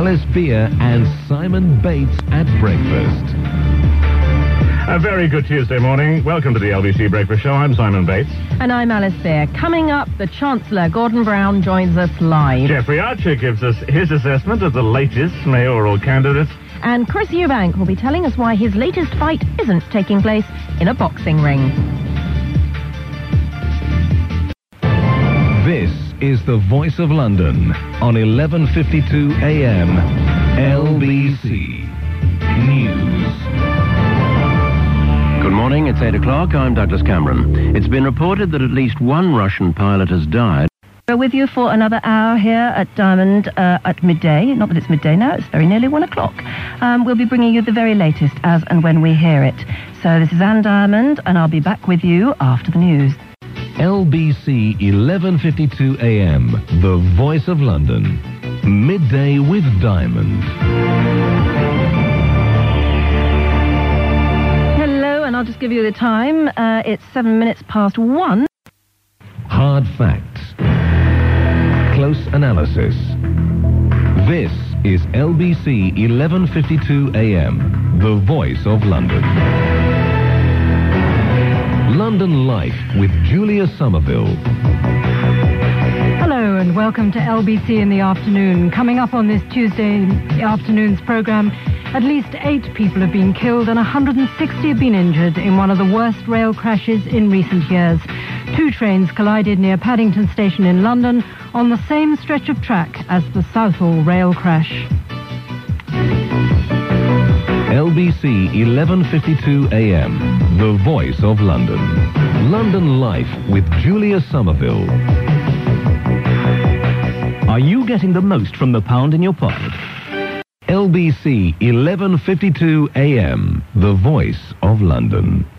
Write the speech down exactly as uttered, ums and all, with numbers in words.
Alice Beer and Simon Bates at breakfast. A very good Tuesday morning. Welcome to the L B C Breakfast Show. I'm Simon Bates. And I'm Alice Beer. Coming up, the Chancellor, Gordon Brown, joins us live. Jeffrey Archer gives us his assessment of the latest mayoral candidates. And Chris Eubank will be telling us why his latest fight isn't taking place in a boxing ring. This is the Voice of London on eleven fifty-two a m L B C News. Good morning, it's eight o'clock. I'm Douglas Cameron. It's been reported that at least one Russian pilot has died. We're with you for another hour here at Diamond uh, at midday. Not that it's midday now, it's very nearly one o'clock. Um, we'll be bringing you the very latest as and when we hear it. So this is Anne Diamond, and I'll be back with you after the news. L B C eleven fifty-two a m, the Voice of London. Midday with Diamond. And I'll just give you the time. Uh, it's seven minutes past one. Hard facts. Close analysis. This is L B C eleven fifty-two a m, the Voice of London. London Life with Julia Somerville. Hello and welcome to L B C in the afternoon. Coming up on this Tuesday afternoon's programme, at least eight people have been killed and one hundred sixty have been injured in one of the worst rail crashes in recent years. Two trains collided near Paddington Station in London on the same stretch of track as the Southall rail crash. L B C eleven fifty-two a m, the Voice of London. London Life with Julia Somerville. Are you getting the most from the pound in your pocket? L B C eleven fifty-two a m, the Voice of London.